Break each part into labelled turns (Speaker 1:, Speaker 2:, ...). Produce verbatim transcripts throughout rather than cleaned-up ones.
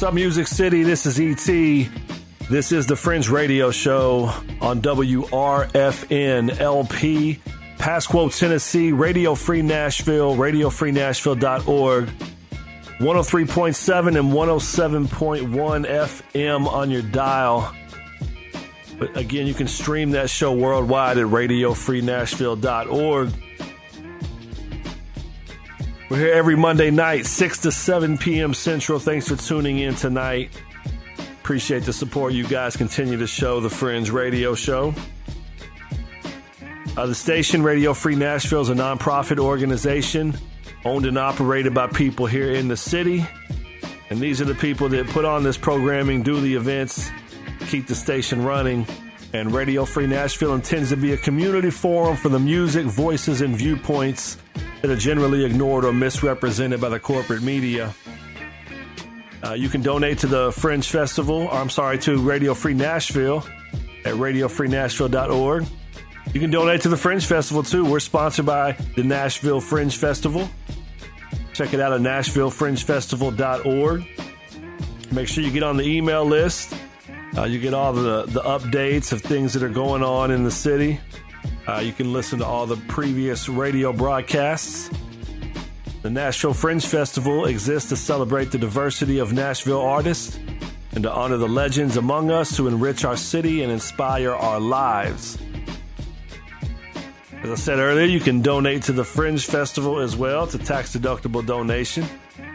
Speaker 1: up, Music City? This is E T. This is the Fringe Radio Show on W R F N L P, Pasquo, Tennessee, Radio Free Nashville, radio free nashville dot org, one oh three point seven and one oh seven point one F M on your dial. But again, you can stream that show worldwide at radio free nashville dot org. We're here every Monday night, six to seven p.m. Central. Thanks for tuning in tonight. Appreciate the support you guys continue to show the Fringe Radio Show. Uh, the station, Radio Free Nashville, is a nonprofit organization owned and operated by people here in the city. And these are the people that put on this programming, do the events, keep the station running. And Radio Free Nashville intends to be a community forum for the music, voices, and viewpoints that are generally ignored or misrepresented by the corporate media. Uh, you can donate to the Fringe Festival, or I'm sorry, to Radio Free Nashville at radio free nashville dot org. You can donate to the Fringe Festival, too. We're sponsored by the Nashville Fringe Festival. Check it out at nashville fringe festival dot org. Make sure you get on the email list. Uh, you get all the, the updates of things that are going on in the city. Uh, you can listen to all the previous radio broadcasts. The Nashville Fringe Festival exists to celebrate the diversity of Nashville artists and to honor the legends among us who enrich our city and inspire our lives. As I said earlier, you can donate to the Fringe Festival as well. It's a tax-deductible donation.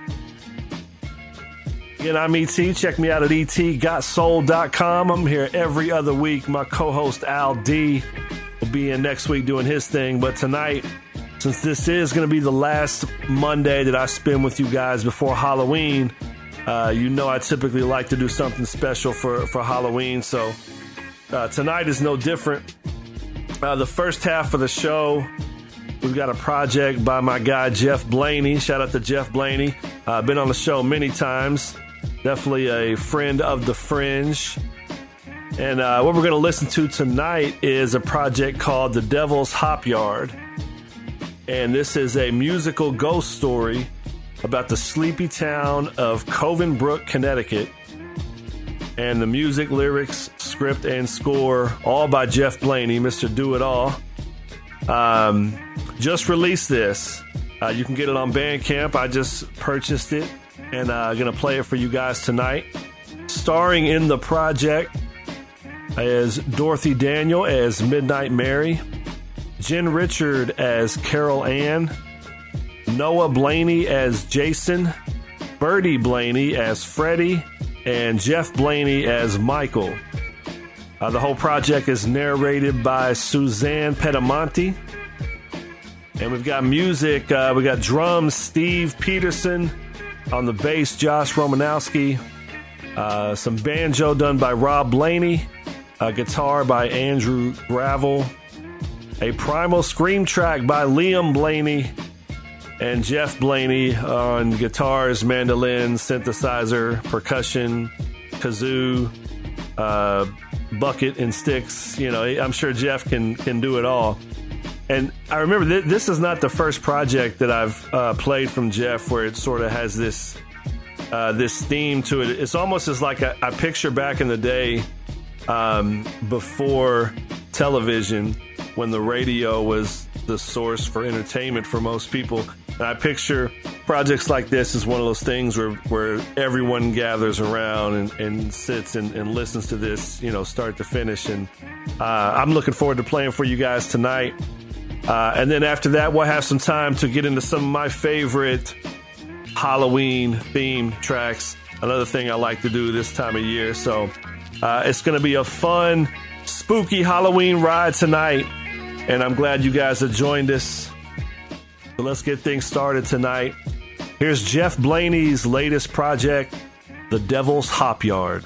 Speaker 1: Again, I'm E T. Check me out at e t got soul dot com. I'm here every other week. My co-host Al D will be in next week doing his thing. But tonight, since this is going to be the last Monday that I spend with you guys before Halloween, uh, you know I typically like to do something special for, for Halloween. So uh, tonight is no different. Uh, the first half of the show, we've got a project by my guy Jeff Blaney. Shout out to Jeff Blaney. Uh, been on the show many times. Definitely a friend of the Fringe. And uh, what we're going to listen to tonight is a project called The Devil's Hop Yard. And this is a musical ghost story about the sleepy town of Covenbrook, Connecticut. And the music, lyrics, script, and score, all by Jeff Blaney, Mister Do-It-All. Um, just released this. Uh, you can get it on Bandcamp. I just purchased it, and I'm uh, going to play it for you guys tonight. Starring in the project is Dorothy Daniel as Midnight Mary, Jen Richard as Carol Ann, Noah Blaney as Jason, Birdie Blaney as Freddie, and Jeff Blaney as Michael. Uh, the whole project is narrated by Suzanne Pedamonte. And we've got music. Uh, we got drums, Steve Peterson. On the bass, Josh Romanowski. Uh, some banjo done by Rob Blaney. Uh, guitar by Andrew Gravel. A primal scream track by Liam Blaney. And Jeff Blaney on guitars, mandolin, synthesizer, percussion, kazoo, uh, bucket and sticks. You know, I'm sure Jeff can, can do it all. And I remember th- this is not the first project that I've uh, played from Jeff where it sort of has this uh, this theme to it. It's almost as like a, I picture back in the day um, before television when the radio was the source for entertainment for most people. And I picture projects like this as one of those things where, where everyone gathers around and, and sits and, and listens to this, you know, start to finish. And uh, I'm looking forward to playing for you guys tonight. Uh, and then after that, we'll have some time to get into some of my favorite Halloween themed tracks. Another thing I like to do this time of year. So uh, it's going to be a fun, spooky Halloween ride tonight. And I'm glad you guys have joined us. So let's get things started tonight. Here's Jeff Blaney's latest project, The Devil's Hop Yard.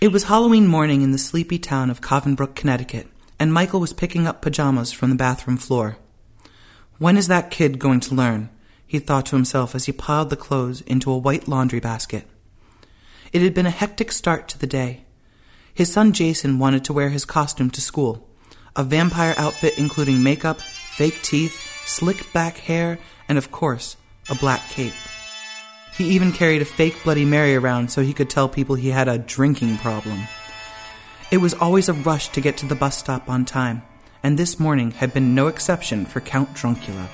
Speaker 2: It was Halloween morning in the sleepy town of Covenbrook, Connecticut, and Michael was picking up pajamas from the bathroom floor. When is that kid going to learn? He thought to himself as he piled the clothes into a white laundry basket. It had been a hectic start to the day. His son Jason wanted to wear his costume to school, a vampire outfit including makeup, fake teeth, slick back hair, and of course, a black cape. He even carried a fake Bloody Mary around so he could tell people he had a drinking problem. It was always a rush to get to the bus stop on time, and this morning had been no exception for Count Druncula.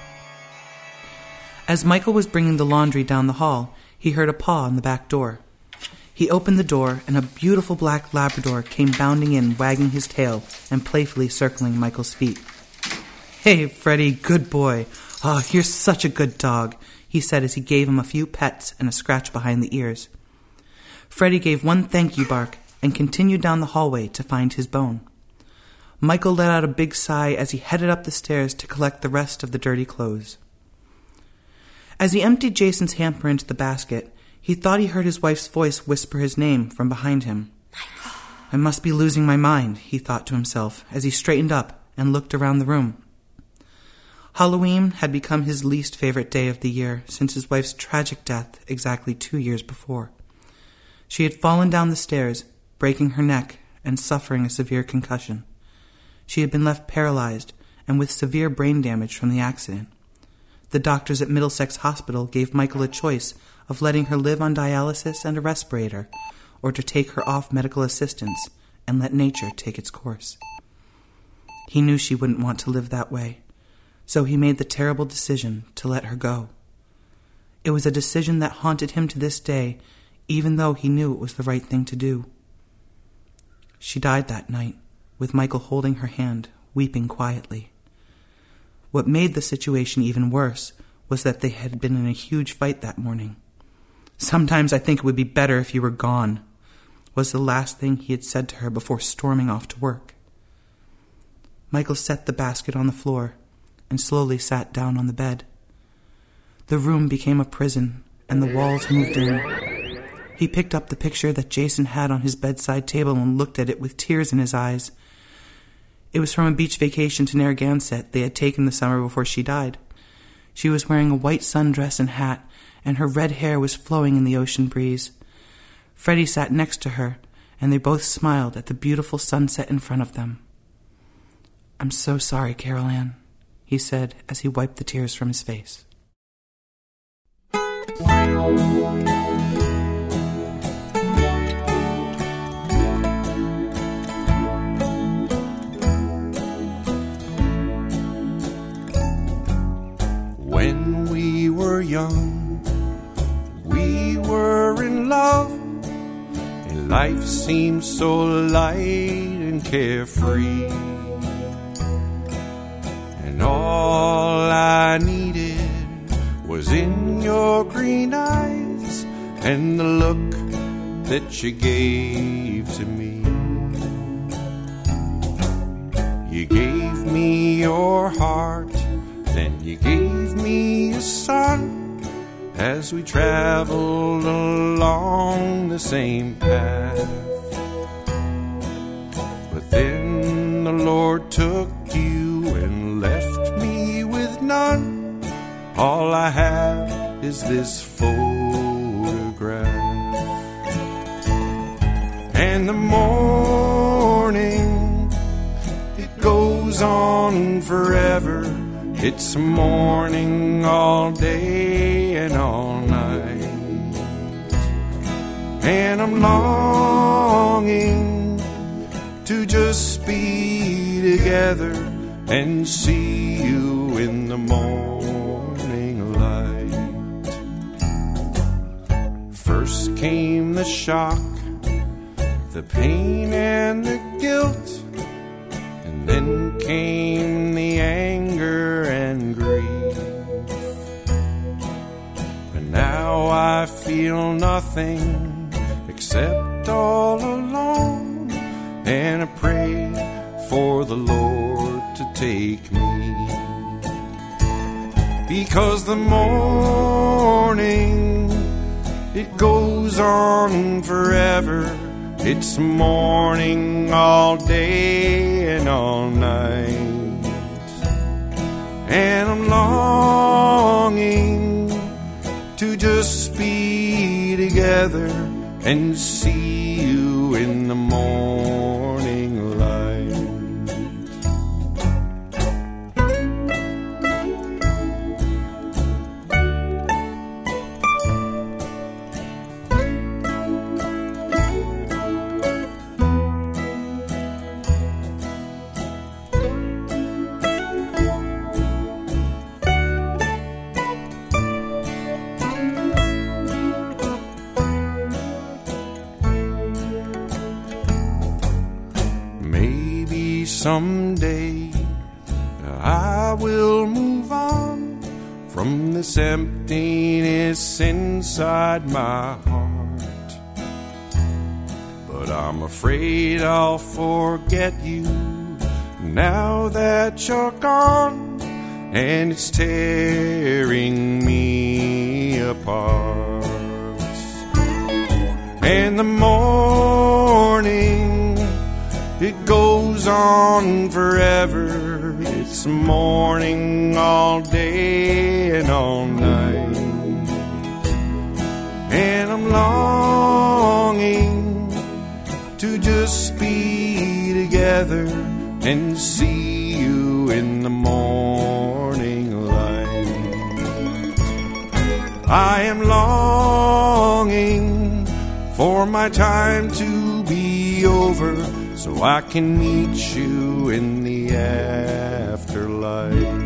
Speaker 2: As Michael was bringing the laundry down the hall, he heard a paw on the back door. He opened the door, and a beautiful black Labrador came bounding in, wagging his tail and playfully circling Michael's feet. "Hey, Freddie, good boy. Oh, you're such a good dog," he said as he gave him a few pets and a scratch behind the ears. Freddie gave one thank you bark and continued down the hallway to find his bone. Michael let out a big sigh as he headed up the stairs to collect the rest of the dirty clothes. As he emptied Jason's hamper into the basket, he thought he heard his wife's voice whisper his name from behind him. Michael. "I must be losing my mind," he thought to himself as he straightened up and looked around the room. Halloween had become his least favorite day of the year since his wife's tragic death exactly two years before. She had fallen down the stairs, breaking her neck and suffering a severe concussion. She had been left paralyzed and with severe brain damage from the accident. The doctors at Middlesex Hospital gave Michael a choice of letting her live on dialysis and a respirator, or to take her off medical assistance and let nature take its course. He knew she wouldn't want to live that way, so he made the terrible decision to let her go. It was a decision that haunted him to this day, even though he knew it was the right thing to do. She died that night, with Michael holding her hand, weeping quietly. What made the situation even worse was that they had been in a huge fight that morning. "Sometimes I think it would be better if you were gone," was the last thing he had said to her before storming off to work. Michael set the basket on the floor and slowly sat down on the bed. The room became a prison, and the walls moved in. He picked up the picture that Jason had on his bedside table and looked at it with tears in his eyes. It was from a beach vacation to Narragansett they had taken the summer before she died. She was wearing a white sundress and hat, and her red hair was flowing in the ocean breeze. Freddie sat next to her, and they both smiled at the beautiful sunset in front of them. "I'm so sorry, Carol Ann," he said as he wiped the tears from his face.
Speaker 3: When we were young, we were in love, and life seemed so light and carefree. And all I needed was in your green eyes and the look that you gave to me. You gave me your heart, then you gave me a son, as we traveled along the same path. But then the Lord took you and left me with none. All I have is this photograph. And the morning, it goes on forever. It's morning all day and all night. And I'm longing to just be together and see you in the morning light. First came the shock, the pain and the guilt, and then came the anger and grief. But now I feel nothing except all alone, and I pray for the Lord to take me. Because the morning, it goes on forever. It's morning all day and all night, and I'm longing to just be together and see you in the morning light. Someday I will move on from this emptiness inside my heart, but I'm afraid I'll forget you now that you're gone, and it's tearing me apart. And the morning, it goes on forever. It's morning all day and all night, and I'm longing to just be together and see you in the morning light. I am longing for my time to be over, so I can meet you in the afterlife.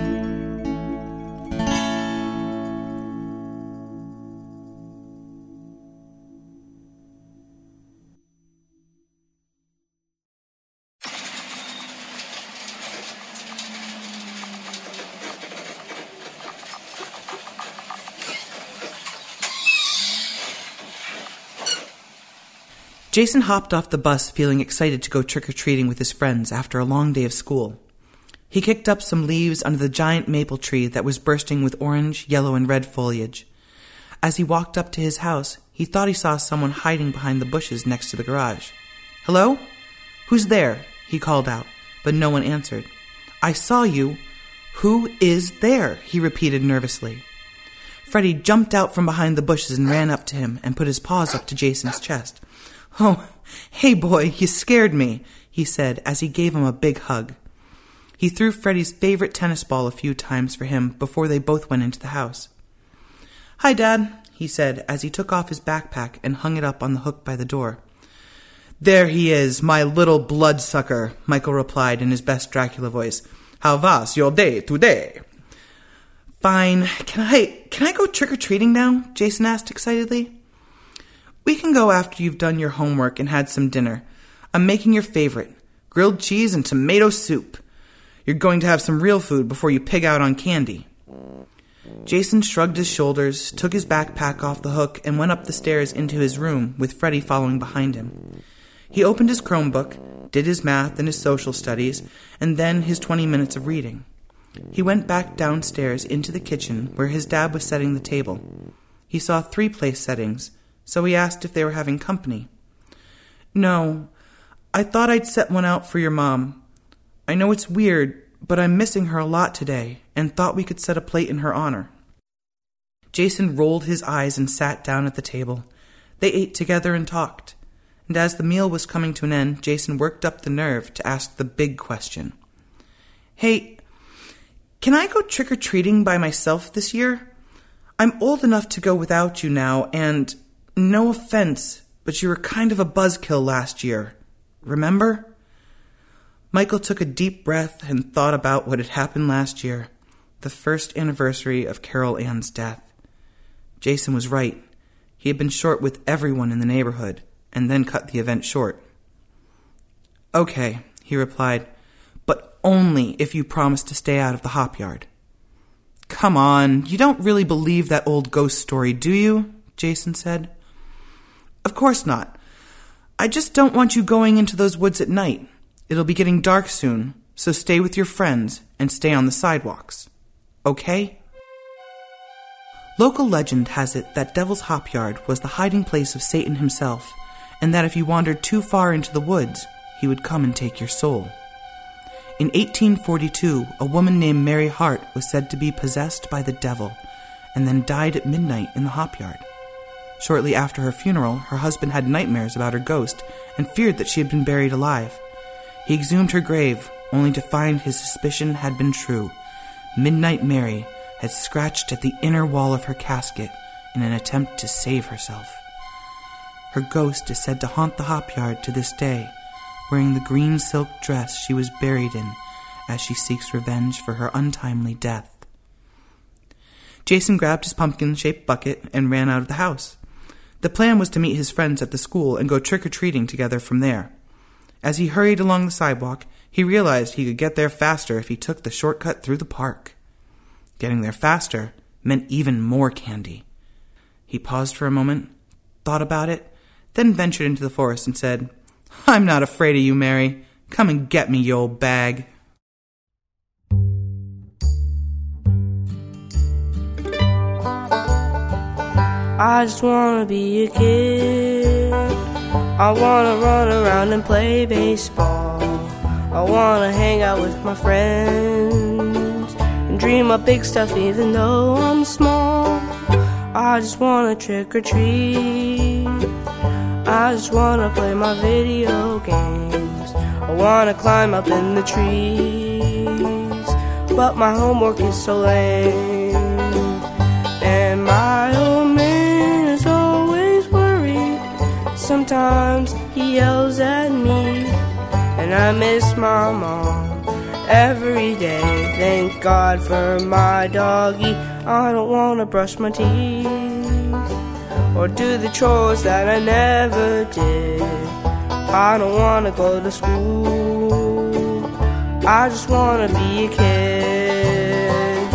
Speaker 2: Jason hopped off the bus feeling excited to go trick-or-treating with his friends after a long day of school. He kicked up some leaves under the giant maple tree that was bursting with orange, yellow, and red foliage. As he walked up to his house, he thought he saw someone hiding behind the bushes next to the garage. "Hello? Who's there?" he called out, but no one answered. "I saw you. Who is there?" he repeated nervously. Freddie jumped out from behind the bushes and ran up to him and put his paws up to Jason's chest. "Oh, hey boy, you scared me," he said as he gave him a big hug. He threw Freddie's favorite tennis ball a few times for him before they both went into the house. "Hi, Dad," he said as he took off his backpack and hung it up on the hook by the door. "There he is, my little bloodsucker," Michael replied in his best Dracula voice. "How was your day today?" "Fine. Can I, can I go trick-or-treating now?" Jason asked excitedly. "We can go after you've done your homework and had some dinner. I'm making your favorite, grilled cheese and tomato soup. You're going to have some real food before you pig out on candy." Jason shrugged his shoulders, took his backpack off the hook, and went up the stairs into his room with Freddie following behind him. He opened his Chromebook, did his math and his social studies, and then his twenty minutes of reading. He went back downstairs into the kitchen where his dad was setting the table. He saw three place settings, so he asked if they were having company. "No, I thought I'd set one out for your mom. I know it's weird, but I'm missing her a lot today and thought we could set a plate in her honor." Jason rolled his eyes and sat down at the table. They ate together and talked, and as the meal was coming to an end, Jason worked up the nerve to ask the big question. "Hey, can I go trick-or-treating by myself this year? I'm old enough to go without you now, and no offense, but you were kind of a buzzkill last year. Remember?" Michael took a deep breath and thought about what had happened last year, the first anniversary of Carol Ann's death. Jason was right. He had been short with everyone in the neighborhood, and then cut the event short. "Okay," he replied, "but only if you promise to stay out of the hop yard." "Come on, you don't really believe that old ghost story, do you?" Jason said. "Of course not. I just don't want you going into those woods at night. It'll be getting dark soon, so stay with your friends and stay on the sidewalks. Okay?" Local legend has it that Devil's Hop Yard was the hiding place of Satan himself, and that if you wandered too far into the woods, he would come and take your soul. In eighteen forty-two, a woman named Mary Hart was said to be possessed by the devil, and then died at midnight in the hop yard. Shortly after her funeral, her husband had nightmares about her ghost and feared that she had been buried alive. He exhumed her grave, only to find his suspicion had been true. Midnight Mary had scratched at the inner wall of her casket in an attempt to save herself. Her ghost is said to haunt the hop yard to this day, wearing the green silk dress she was buried in as she seeks revenge for her untimely death. Jason grabbed his pumpkin-shaped bucket and ran out of the house. The plan was to meet his friends at the school and go trick-or-treating together from there. As he hurried along the sidewalk, he realized he could get there faster if he took the shortcut through the park. Getting there faster meant even more candy. He paused for a moment, thought about it, then ventured into the forest and said, "I'm not afraid of you, Mary. Come and get me, you old bag."
Speaker 4: I just wanna be a kid. I wanna run around and play baseball. I wanna hang out with my friends and dream up big stuff even though I'm small. I just wanna trick or treat. I just wanna play my video games. I wanna climb up in the trees, but my homework is so lame. And my old man is always worried. Sometimes he yells at me, and I miss my mom every day. Thank God for my doggy. I don't wanna brush my teeth or do the chores that I never did. I don't wanna go to school. I just wanna be a kid.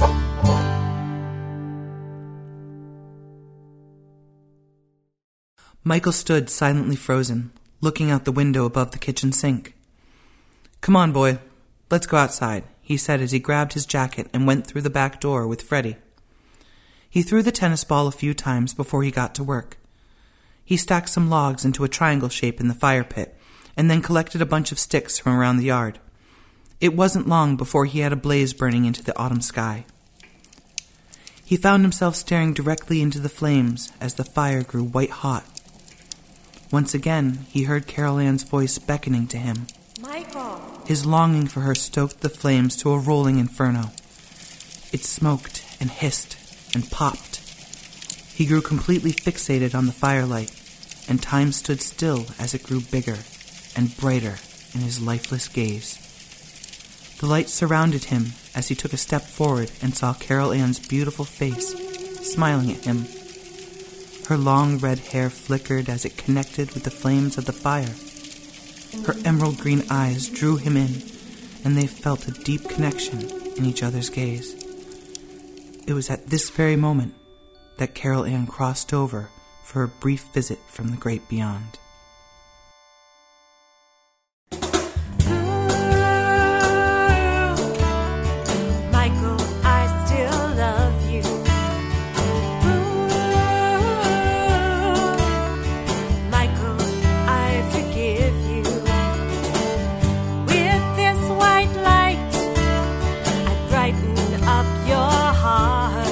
Speaker 2: Michael stood silently frozen, looking out the window above the kitchen sink. "Come on, boy. Let's go outside," he said as he grabbed his jacket and went through the back door with Freddie. He threw the tennis ball a few times before he got to work. He stacked some logs into a triangle shape in the fire pit and then collected a bunch of sticks from around the yard. It wasn't long before he had a blaze burning into the autumn sky. He found himself staring directly into the flames as the fire grew white hot. Once again, he heard Carol Ann's voice beckoning to him.
Speaker 5: Michael!
Speaker 2: His longing for her stoked the flames to a rolling inferno. It smoked and hissed and popped. He grew completely fixated on the firelight, and time stood still as it grew bigger and brighter in his lifeless gaze. The light surrounded him as he took a step forward and saw Carol Ann's beautiful face, smiling at him. Her long red hair flickered as it connected with the flames of the fire. Her emerald green eyes drew him in, and they felt a deep connection in each other's gaze. It was at this very moment that Carol Ann crossed over for a brief visit from the great beyond.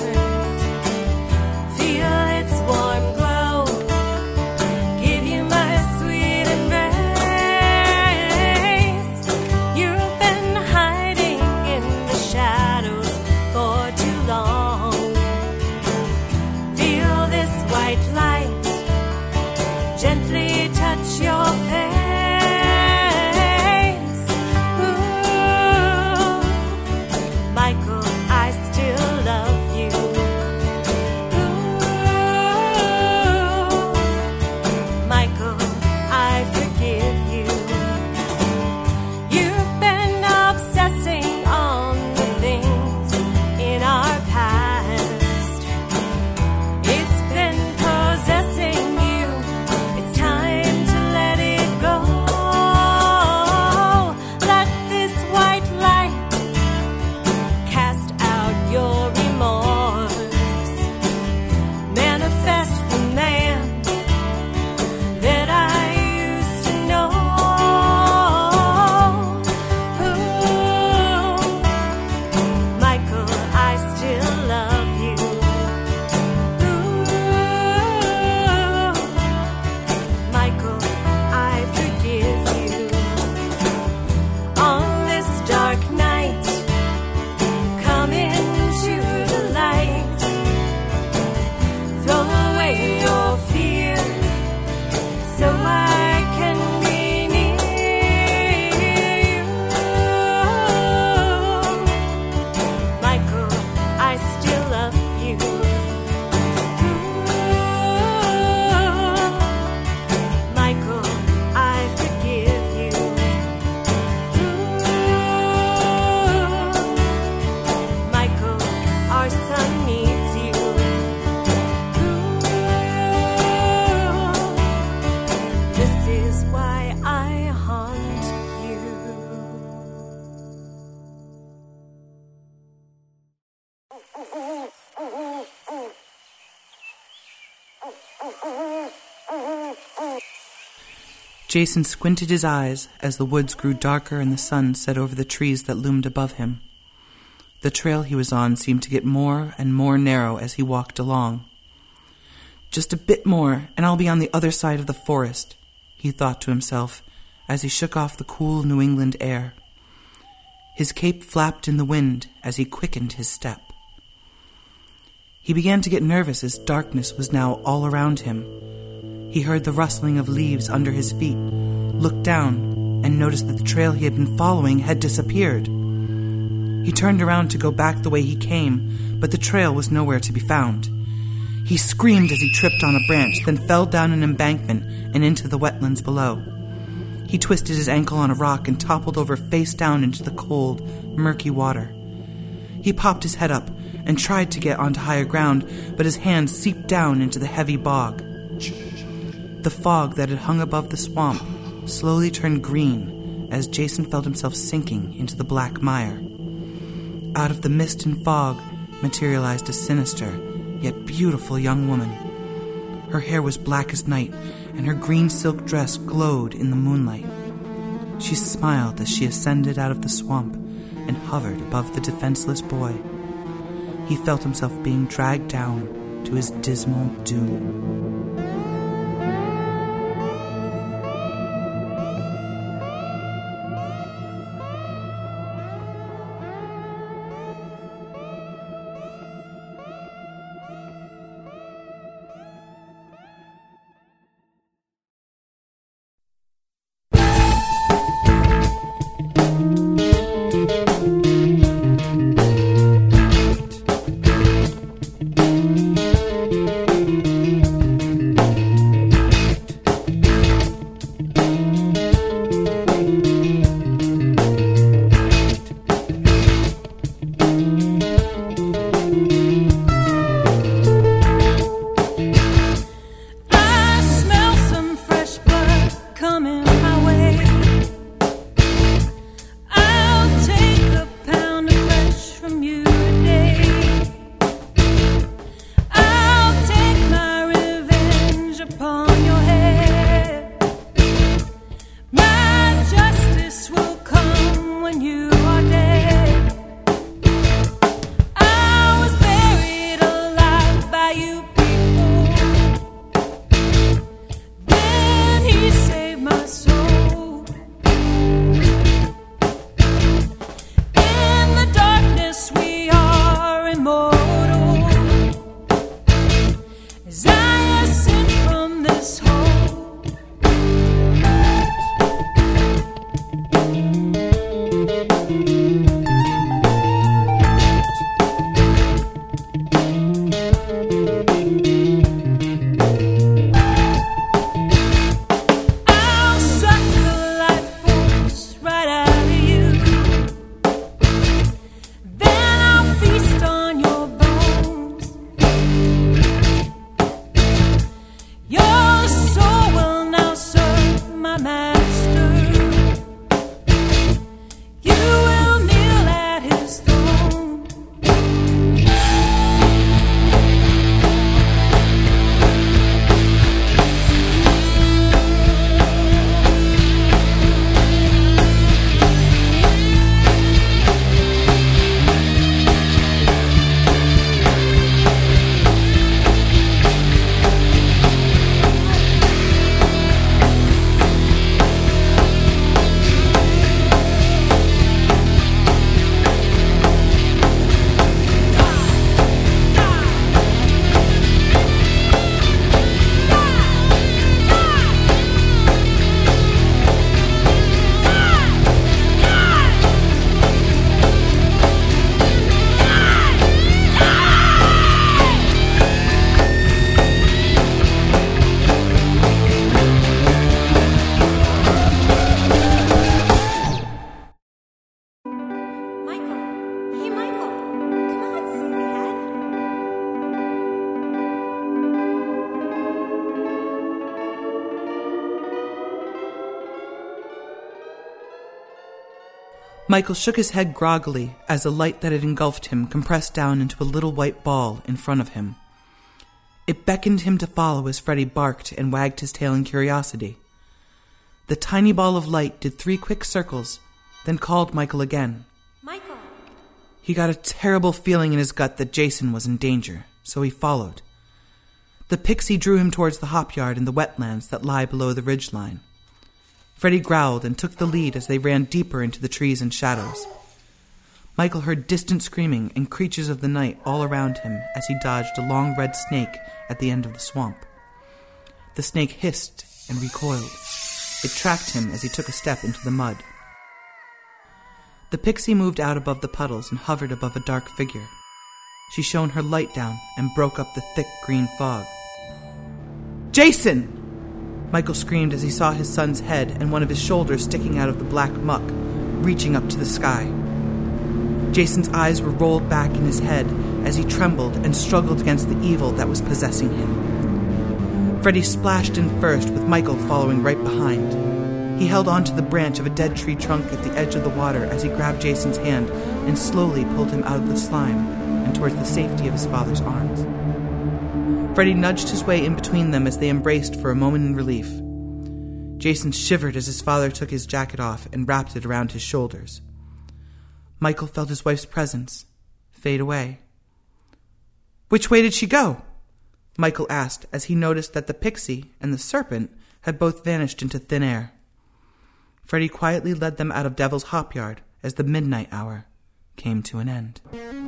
Speaker 5: Feel its warm glow, give you my
Speaker 2: Jason squinted his eyes as the woods grew darker and the sun set over the trees that loomed above him. The trail he was on seemed to get more and more narrow as he walked along. Just a bit more, and I'll be on the other side of the forest, he thought to himself as he shook off the cool New England air. His cape flapped in the wind as he quickened his step. He began to get nervous as darkness was now all around him. He heard the rustling of leaves under his feet, looked down, and noticed that the trail he had been following had disappeared. He turned around to go back the way he came, but the trail was nowhere to be found. He screamed as he tripped on a branch, then fell down an embankment and into the wetlands below. He twisted his ankle on a rock and toppled over face down into the cold, murky water. He popped his head up and tried to get onto higher ground, but his hands seeped down into the heavy bog. The fog that had hung above the swamp slowly turned green as Jason felt himself sinking into the black mire. Out of the mist and fog materialized a sinister, yet beautiful young woman. Her hair was black as night, and her green silk dress glowed in the moonlight. She smiled as she ascended out of the swamp and hovered above the defenseless boy. He felt himself being dragged down to his dismal doom. Michael shook his head groggily as the light that had engulfed him compressed down into a little white ball in front of him. It beckoned him to follow as Freddy barked and wagged his tail in curiosity. The tiny ball of light did three quick circles, then called Michael again.
Speaker 5: Michael!
Speaker 2: He got a terrible feeling in his gut that Jason was in danger, so he followed. The pixie drew him towards the hop yard and the wetlands that lie below the ridgeline. Freddy growled and took the lead as they ran deeper into the trees and shadows. Michael heard distant screaming and creatures of the night all around him as he dodged a long red snake at the end of the swamp. The snake hissed and recoiled. It tracked him as he took a step into the mud. The pixie moved out above the puddles and hovered above a dark figure. She shone her light down and broke up the thick green fog. "Jason!" Michael screamed as he saw his son's head and one of his shoulders sticking out of the black muck, reaching up to the sky. Jason's eyes were rolled back in his head as he trembled and struggled against the evil that was possessing him. Freddy splashed in first, with Michael following right behind. He held onto the branch of a dead tree trunk at the edge of the water as he grabbed Jason's hand and slowly pulled him out of the slime and towards the safety of his father's arms. Freddy nudged his way in between them as they embraced for a moment in relief. Jason shivered as his father took his jacket off and wrapped it around his shoulders. Michael felt his wife's presence fade away. "Which way did she go?" Michael asked as he noticed that the pixie and the serpent had both vanished into thin air. Freddy quietly led them out of Devil's Hop Yard as the midnight hour came to an end.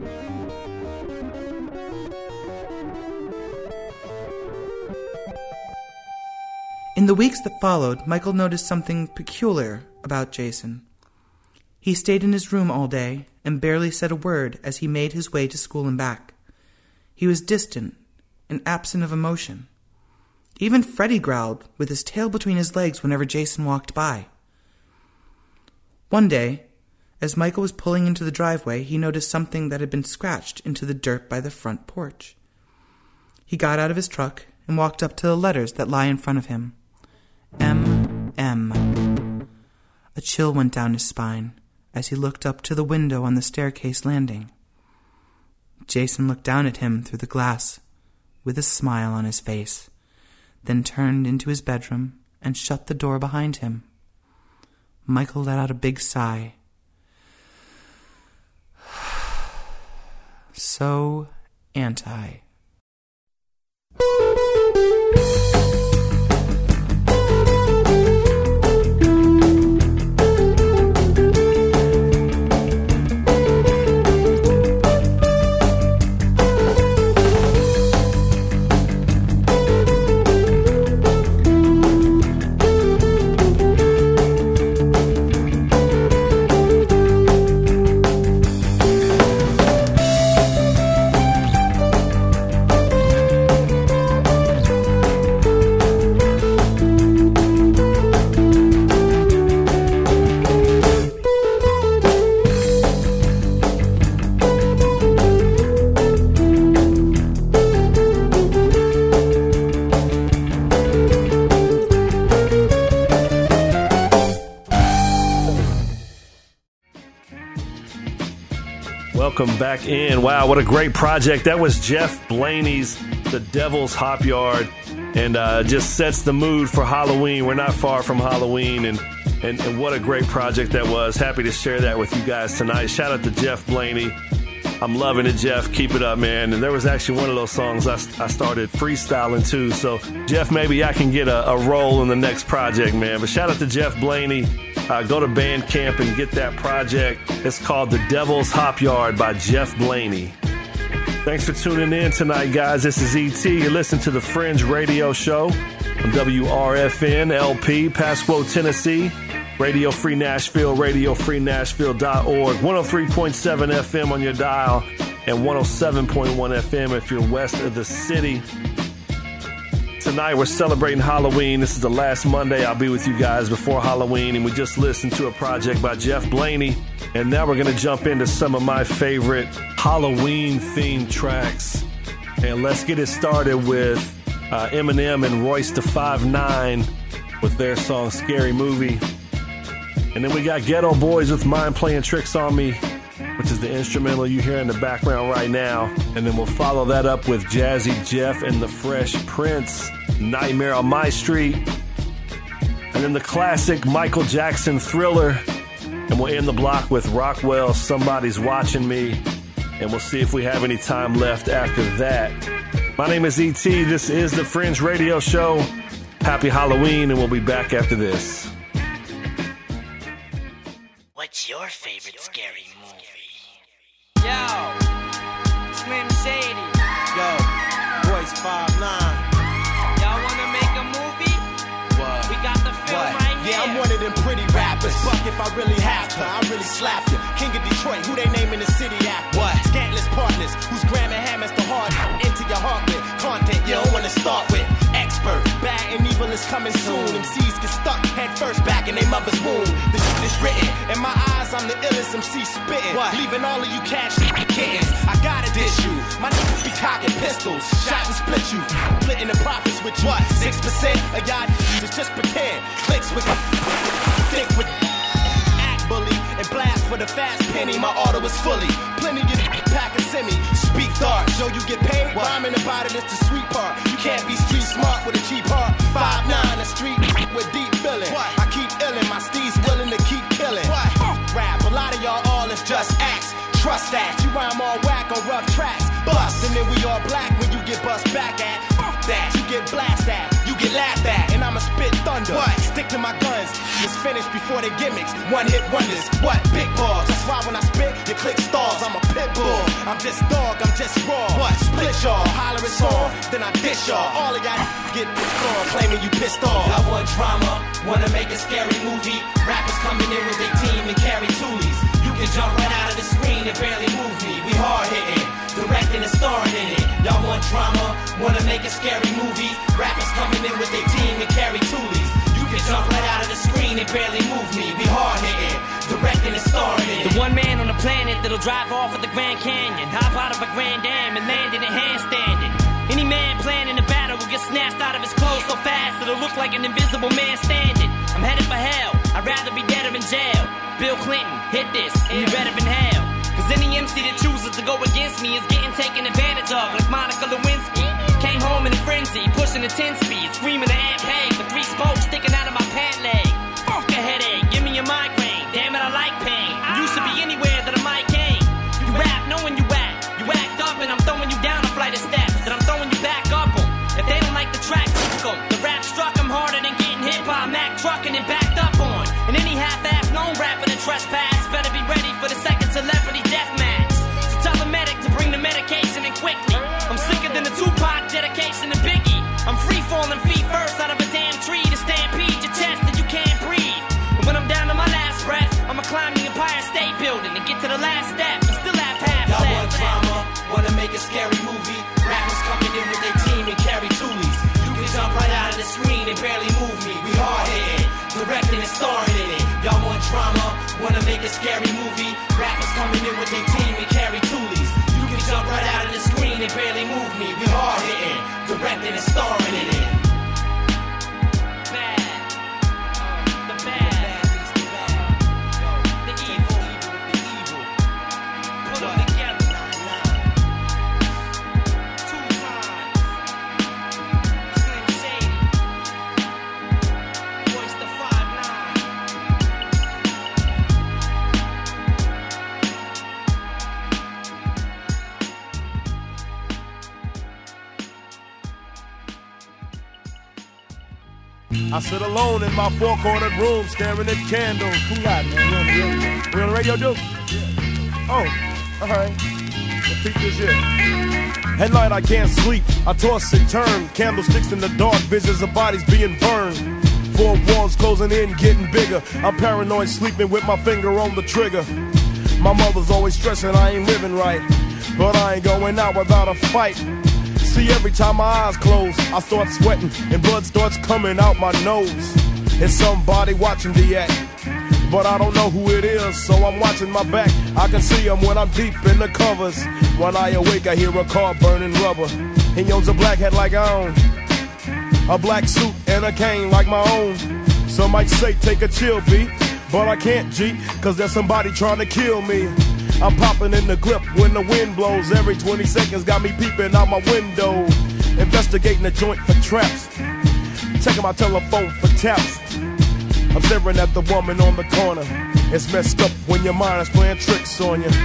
Speaker 2: In the weeks that followed, Michael noticed something peculiar about Jason. He stayed in his room all day and barely said a word as he made his way to school and back. He was distant and absent of emotion. Even Freddy growled with his tail between his legs whenever Jason walked by. One day, as Michael was pulling into the driveway, he noticed something that had been scratched into the dirt by the front porch. He got out of his truck and walked up to the letters that lie in front of him. M M A chill went down his spine as he looked up to the window on the staircase landing. Jason looked down at him through the glass with a smile on his face, then turned into his bedroom and shut the door behind him. Michael let out a big sigh. So anti.
Speaker 1: Welcome back in. Wow, what a great project. That was Jeff Blaney's The Devil's Hop Yard, and uh, just sets the mood for Halloween. We're not far from Halloween, and, and, and what a great project that was. Happy to share that with you guys tonight. Shout out to Jeff Blaney. I'm loving it, Jeff. Keep it up, man. And there was actually one of those songs I, I started freestyling too. So, Jeff, maybe I can get a, a role in the next project, man. But shout out to Jeff Blaney. Uh, go to Bandcamp and get that project. It's called The Devil's Hop Yard by Jeff Blaney. Thanks for tuning in tonight, guys. This is E T. You're listening to The Fringe Radio Show on W R F N L P, Pasquo, Tennessee. Radio Free Nashville, radio free nashville dot org. one oh three point seven F M on your dial and one oh seven point one F M if you're west of the city. Tonight we're celebrating Halloween. This is the last Monday I'll be with you guys before Halloween, and we just listened to a project by Jeff Blaney, and now we're going to jump into some of my favorite Halloween-themed tracks. And let's get it started with uh, Eminem and Royce da five nine with their song Scary Movie. And then we got Ghetto Boys with Mind Playing Tricks on Me, which is the instrumental you hear in the background right now. And then we'll follow that up with Jazzy Jeff and the Fresh Prince, Nightmare on My Street. And then the classic Michael Jackson Thriller. And we'll end the block with Rockwell, Somebody's Watching Me. And we'll see if we have any time left after that. My name is E T. This is the Fringe Radio Show. Happy Halloween, and we'll be back after this.
Speaker 5: What's your favorite scary movie?
Speaker 6: Yo, Slim Shady.
Speaker 7: Yo, Royce five nine.
Speaker 6: Y'all wanna make a movie?
Speaker 7: What?
Speaker 6: We got the film
Speaker 7: What?
Speaker 6: right here.
Speaker 7: Yeah, I'm one of them pretty rappers. Fuck if I really have to, I really slap you. King of Detroit, who they name in the city after? What? Scantless partners, who's grammar hammers the hard into your heart with content you don't wanna start with. Expert, bad and evil is coming soon. M Cs get stuck head first back in their mother's womb. The shit is written in my eyes. I'm the illest M C spitting, what? Leaving all of you cash kittens. I gotta dish you. My niggas be cocking pistols, shot and split you. Splitting the profits with you. What? Six percent of y'all is just pretend. Clicks with thick with act bully and blast for the fast penny. My order was fully plenty of pack and semi. Speak dark, show you get paid. Rhyming about it is the sweet part. You can't be street smart with a cheap heart. Five nine, a street with deep feeling. I keep illin', my steez willing to keep killing. Rap, a lot of y'all all is just acts. Trust that, you rhyme all whack on rough tracks. Bust, and then we all black when you get bust back at. Fuck that, you get blast at, you get laughed at, and I'ma spit thunder. What? Stick to my guns, it's finished before they gimmicks. One hit wonders, what? Big balls. That's why when I spit, your click stalls. I'm a pit bull, I'm just dog, I'm just raw. What? Split y'all, holler it's on, then I dish y'all. All of y'all get pissed on, claiming you pissed off.
Speaker 8: I want drama, wanna make a scary movie. Rappers coming in with their team and carry toolies. You can jump right out of the screen and barely move me. We hard hitting, directing and starring in it. Y'all want drama, wanna make a scary movie. Rappers coming in with their team and carry toolies. You can jump right out of the screen and barely move me. We hard hitting, directing and starring in it.
Speaker 6: The one man on the planet that'll drive off at the Grand Canyon, hop out of a Grand Dam and land in a handstanding. Any man planning a battle will get snatched out of his clothes so fast it'll look like an invisible man standing. I'm headed for hell, I'd rather be dead or in jail. Bill Clinton, hit this, and you better inhale. Cause any M C that chooses to go against me is getting taken advantage of, like Monica Lewinsky. Came home in a frenzy, pushing a ten speed, screaming at Aunt Peg with three spokes sticking out of my pant leg. Fuck a headache, give me a migraine, damn it I like pain. You used to be anywhere that I might gain. You rap knowing you act, you act up and I'm throwing you down a flight of steps, and I'm throwing you back up em. If they don't like the track, fuck em. The rap struck them harder than getting hit by a Mack trucking and backed up on. And any half-ass known rapper that trespass better be ready for the second celebrity death match. So tell the medic to bring the medication in quickly. I'm sicker than the Tupac dedication to Biggie. I'm free falling feet first out of a damn tree to stampede your chest and you can't breathe. And when I'm down to my last breath, I'ma climb the Empire State Building and get to the last step and still have half
Speaker 8: Y'all
Speaker 6: left.
Speaker 8: want drama, wanna make a scary movie. Rappers coming in with their team and carry toolies. You can jump right out of the screen and barely move me. We hard hitting, directing and starring in it. Y'all want drama, wanna make a scary movie. Rappers coming in with their team and carry toolies. You can jump right out of the screen and barely move me. We hard hitting, directing and starring in it.
Speaker 6: Bad. The bad. The evil. Put them together. Two times. Slim Shady. Voice the five nine.
Speaker 9: I sit alone in my four-cornered room staring at candles. Who got it, man? We on the radio, Duke? Yeah. Oh, all right. Well, peep this here. At night I can't sleep. I toss and turn. Candlesticks in the dark. Visions of bodies being burned. Four walls closing in, getting bigger. I'm paranoid, sleeping with my finger on the trigger. My mother's always stressing I ain't living right, but I ain't going out without a fight. See, every time my eyes close, I start sweating and blood starts coming out my nose. It's somebody watching the act, but I don't know who it is, so I'm watching my back. I can see them when I'm deep in the covers. When I awake, I hear a car burning rubber. He owns a black hat like I own, a black suit and a cane like my own. Some might say take a chill beat, but I can't, G, cause there's somebody trying to kill me. I'm popping in the clip when the wind blows. Every twenty seconds got me peeping out my window. Investigating the joint for traps. Checking my telephone for taps. I'm staring at the woman on the corner. It's messed up when your mind is playing tricks on you.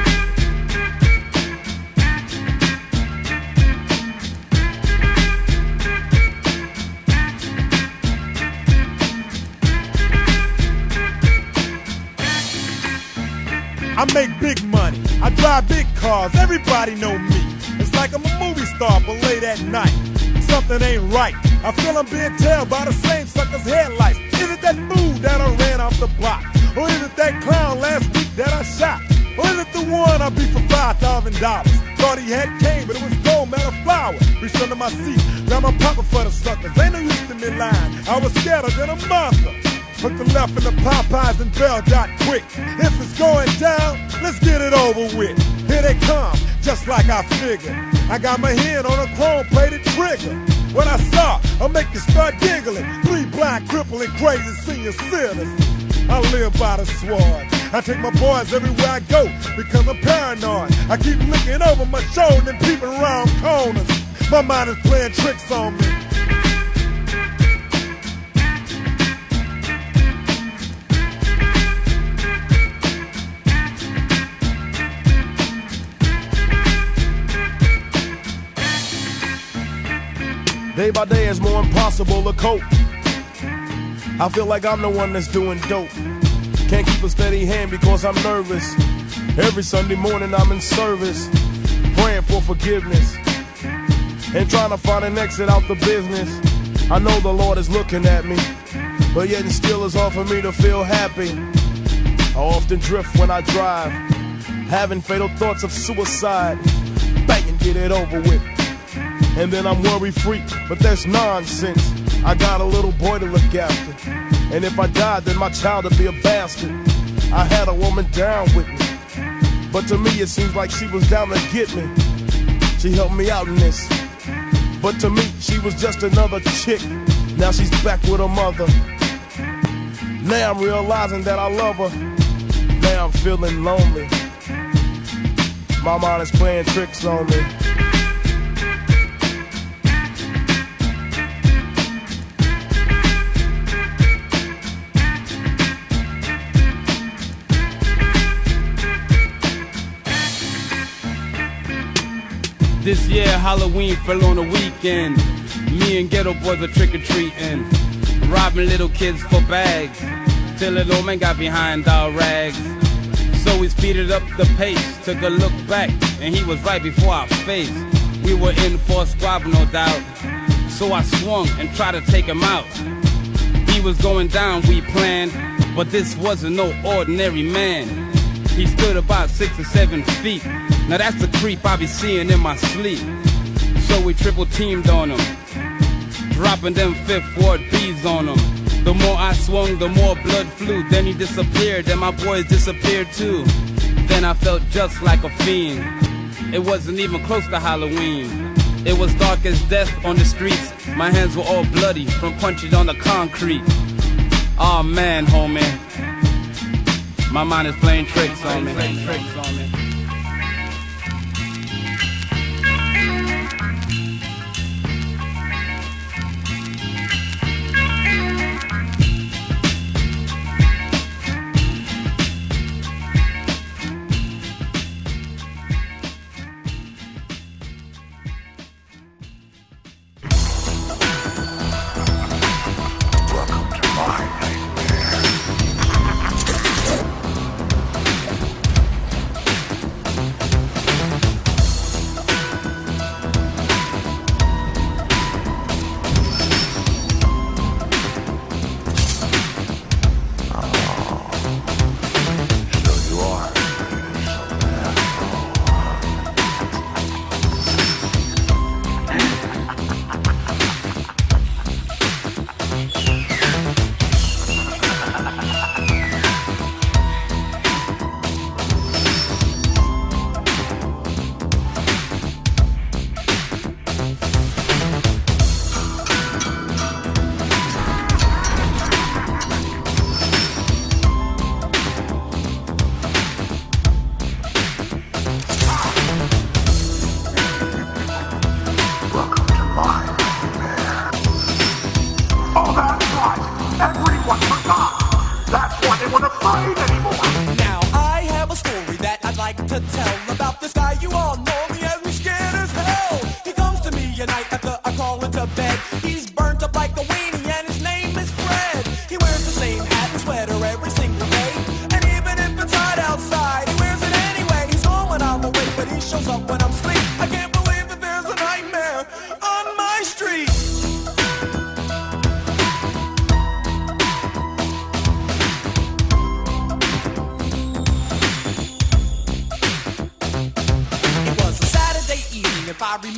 Speaker 10: I make big money, I drive big cars, everybody know me. It's like I'm a movie star, but late at night, something ain't right. I feel I'm being tailed by the same sucker's headlights. Is it that fool that I ran off the block? Or is it that clown last week that I shot? Or is it the one I beat for five thousand dollars? Thought he had cane, but it was gold, metal flower. Reached under my seat, grabbed my pocket for the suckers. Ain't no use to me lying, I was scattered than a monster. Hook the left in the Popeyes and Bell Dot quick. If it's going down, let's get it over with. Here they come, just like I figured. I got my hand on a chrome-plated trigger. When I start, I'll make you start giggling. Three blind, crippling, crazy senior citizens. I live by the sword. I take my boys everywhere I go because I'm paranoid. I keep looking over my shoulder and peeping around corners. My mind is playing tricks on me.
Speaker 9: Day by day it's more impossible to cope. I feel like I'm the one that's doing dope. Can't keep a steady hand because I'm nervous. Every Sunday morning I'm in service, praying for forgiveness and trying to find an exit out the business. I know the Lord is looking at me, but yet and still it's hard for me to feel happy. I often drift when I drive, having fatal thoughts of suicide. Bang and get it over with. And then I'm worry-free, but that's nonsense. I got a little boy to look after, and if I died, then my child would be a bastard. I had a woman down with me, but to me it seems like she was down to get me. She helped me out in this, but to me she was just another chick. Now she's back with her mother. Now I'm realizing that I love her. Now I'm feeling lonely. My mind is playing tricks on me.
Speaker 11: This year Halloween fell on a weekend. Me and ghetto boys were trick-or-treating, robbing little kids for bags, till an old man got behind our rags. So we speeded up the pace, took a look back, and he was right before our face. We were in for a squabble, no doubt, so I swung and tried to take him out. He was going down, we planned, but this wasn't no ordinary man. He stood about six or seven feet. Now that's the creep I be seeing in my sleep. So we triple teamed on him, dropping them Fifth Ward bees on him. The more I swung, the more blood flew. Then he disappeared, and my boys disappeared too. Then I felt just like a fiend. It wasn't even close to Halloween. It was dark as death on the streets. My hands were all bloody from punching on the concrete. Aw, oh, man, homie, my mind is playing tricks on me. Playing tricks on me.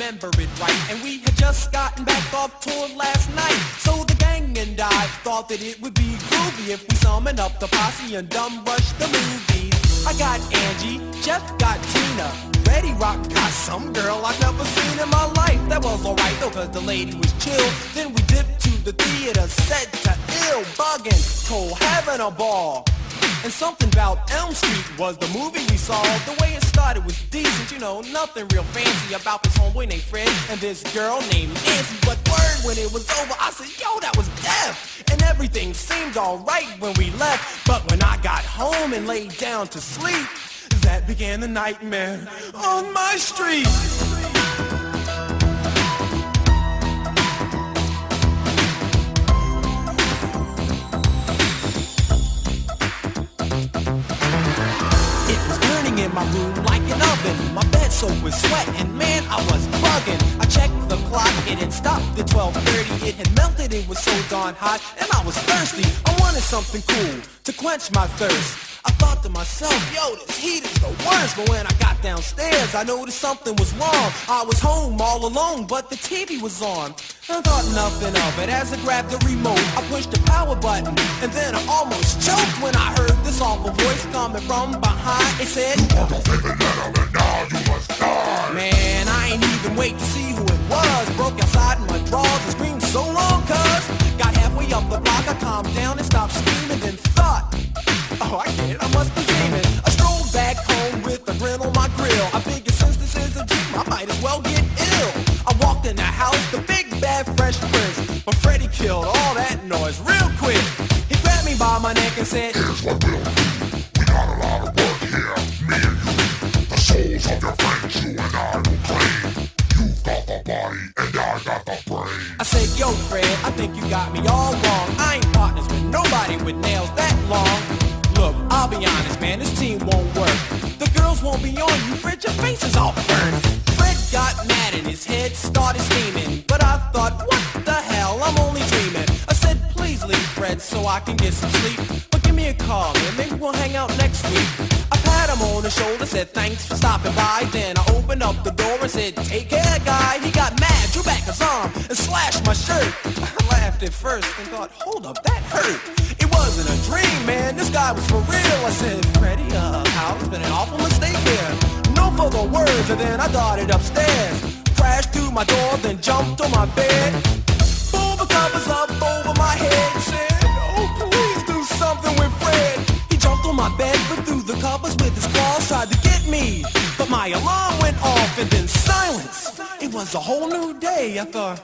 Speaker 12: remember it right. And we had just gotten back off tour last night. So the gang and I thought that it would be groovy if we summoned up the posse and dumb rush the movies. I got Angie, Jeff got Tina, Betty Rock got some girl I've never seen in my life. That was alright though, cause the lady was chill. Then we dipped to the theater, set to ill, bugging, cold, having a ball. And something about Elm Street was the movie we saw. The way it started was decent, you know, nothing real fancy about this homeboy named Fred and this girl named Nancy. But word, when it was over, I said, yo, that was death. And everything seemed alright when we left. But when I got home and laid down to sleep, that began the nightmare on my street. In my room like an oven, my bed soaked with sweat, and man, I was bugging. I checked the clock, it had stopped at twelve thirty. It had melted, it was so darn hot, and I was thirsty. I wanted something cool to quench my thirst. I thought to myself, yo, this heat is the worst. But when I got downstairs, I noticed something was wrong. I was home all alone, but the T V was on. I thought nothing of it as I grabbed the remote. I pushed the power button, and then I almost choked when I heard this awful voice coming from behind. It said, "You want to take a letter, and now you must die." Man, I ain't even wait to see who it was. Broke outside in my drawers and screamed so long, cuz got halfway up the block, I calmed down and stopped screaming, then thought, oh, I get it, I must be dreaming. I strolled back home with a grin on my grill. I figured since this is a dream, I might as well get ill. I walked in the house, the big bad fresh prince, but Freddy killed all that noise real quick. He grabbed me by my neck and said, here's what we'll do. We got a lot of work here, me and you. The souls of your friends, you and I will claim. You've got the body and I got the brain. I said, yo, Fred, I think you got me all wrong. I ain't partners with nobody with nails that long. Look, I'll be honest, man, this team won't work. The girls won't be on you, Fred, your face is all burned. Fred got mad and his head started steaming. But I thought, what the hell, I'm only dreaming. I said, please leave, Fred, so I can get some sleep. But give me a call, and maybe we'll hang out next week. I pat him on the shoulder, said, thanks for stopping by. Then I opened up the door and said, take care, guy. He got mad, drew back his arm, and slashed my shirt. I laughed at first and thought, hold up, that hurt. It wasn't a dream, man, this guy was for real. I said, Freddy, uh, Hal, it's been an awful mistake here. No further words, and then I darted upstairs. Crashed through my door, then jumped on my bed. Pulled the covers up over my head and said, oh, please do something with Fred. He jumped on my bed, but through the covers with his claws, tried to get me. But my alarm went off, and then silence. It was a whole new day, I thought.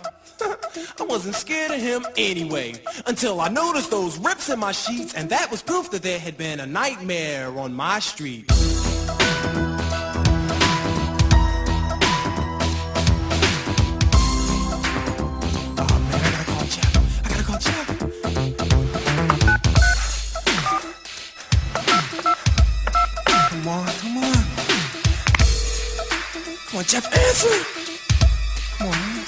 Speaker 12: I wasn't scared of him anyway, until I noticed those rips in my sheets, and that was proof that there had been a nightmare on my street. Oh man, I gotta call Jeff. I gotta call Jeff. Come on, come on. Come on, Jeff, answer. Come on, man.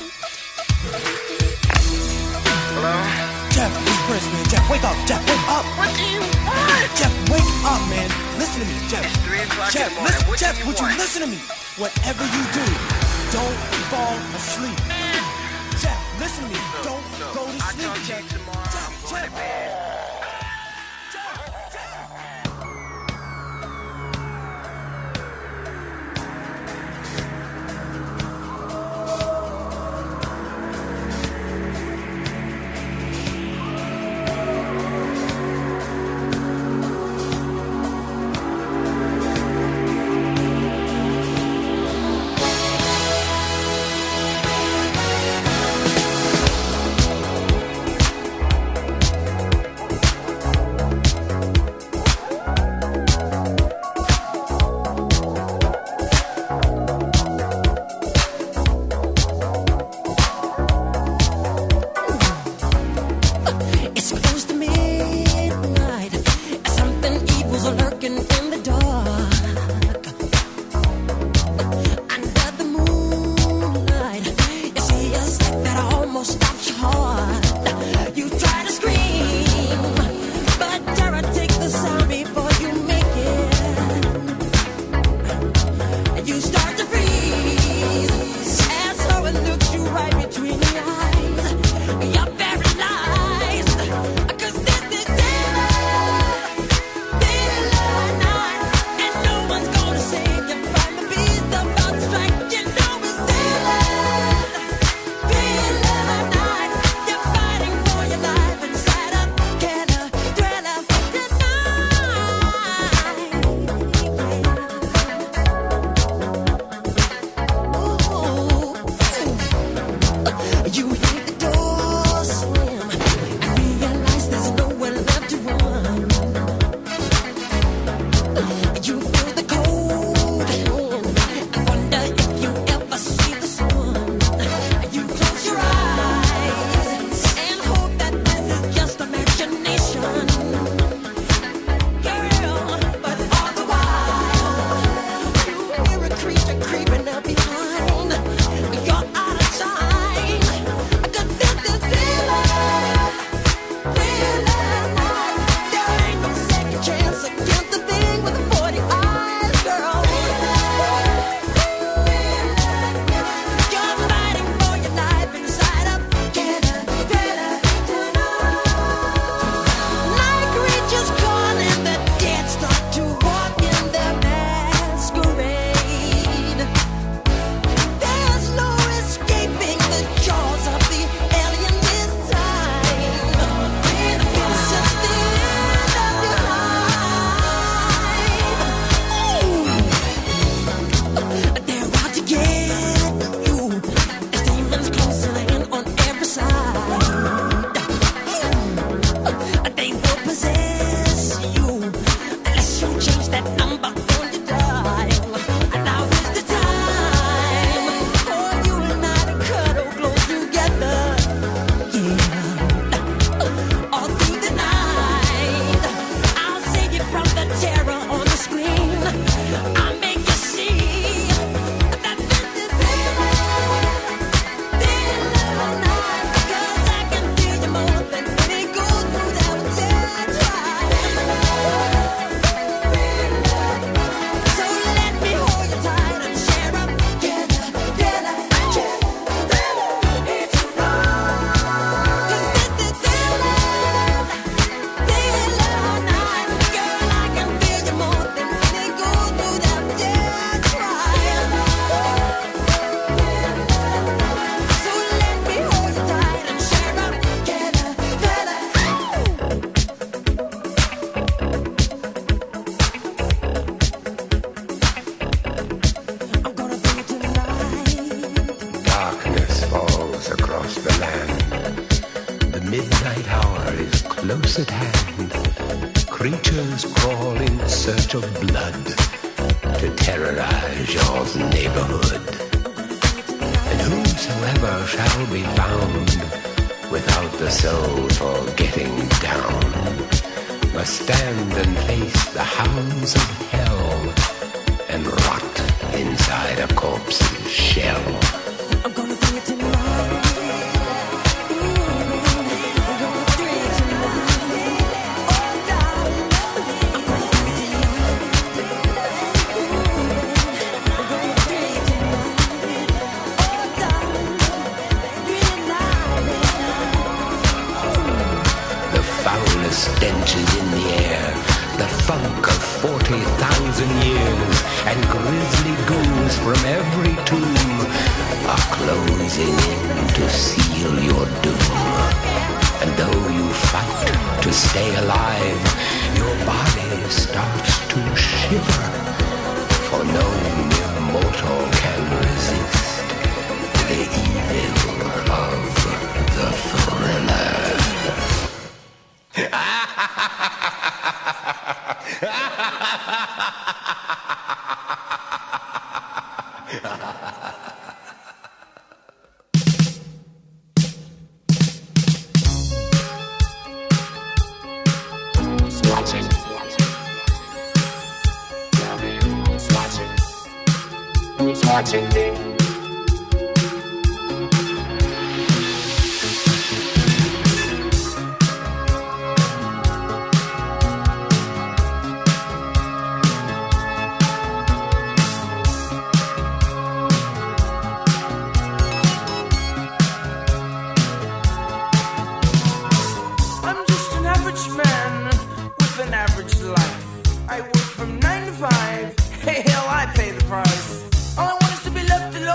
Speaker 12: Hello? Jeff, it's Prince, man. Jeff, wake up. Jeff, wake up. What do you want? Jeff, wake up, man. Listen to me, Jeff.
Speaker 13: It's three o'clock
Speaker 12: Jeff,
Speaker 13: in the morning.
Speaker 12: listen,
Speaker 13: What
Speaker 12: Jeff,
Speaker 13: do you
Speaker 12: would you
Speaker 13: want?
Speaker 12: listen to me? Whatever you do, don't fall asleep. Jeff, listen to me.
Speaker 13: No,
Speaker 12: don't
Speaker 13: no.
Speaker 12: go to
Speaker 13: I'll
Speaker 12: sleep,
Speaker 13: talk to
Speaker 12: Jeff.
Speaker 13: you tomorrow.
Speaker 12: Jeff,
Speaker 13: I'm going to
Speaker 12: Jeff.
Speaker 13: bed.
Speaker 14: You start to freeze as
Speaker 13: close at hand. Creatures crawl in search of blood to terrorize your neighborhood. And whosoever shall be found without the soul for getting down must stand and face the hounds of hell and rot inside a corpse's shell.
Speaker 14: I'm gonna bring it to life.
Speaker 13: Stench is in the air, the funk of forty thousand years, and grisly ghouls from every tomb are closing in to seal your doom. And though you fight to stay alive, your body starts to shiver, for no mere mortal can resist the evil of the thriller.
Speaker 15: Swatching. Swatching. Swatching me.
Speaker 16: Hey, hell, I pay the price. All I want is to be left alone.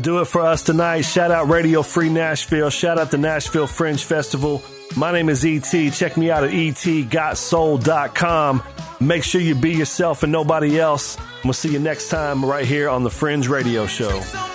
Speaker 1: do it for us tonight. Shout out Radio Free Nashville. Shout out the Nashville Fringe Festival. My name is E T. Check me out at E T got soul dot com. Make sure you be yourself and nobody else. We'll see you next time right here on the Fringe Radio Show.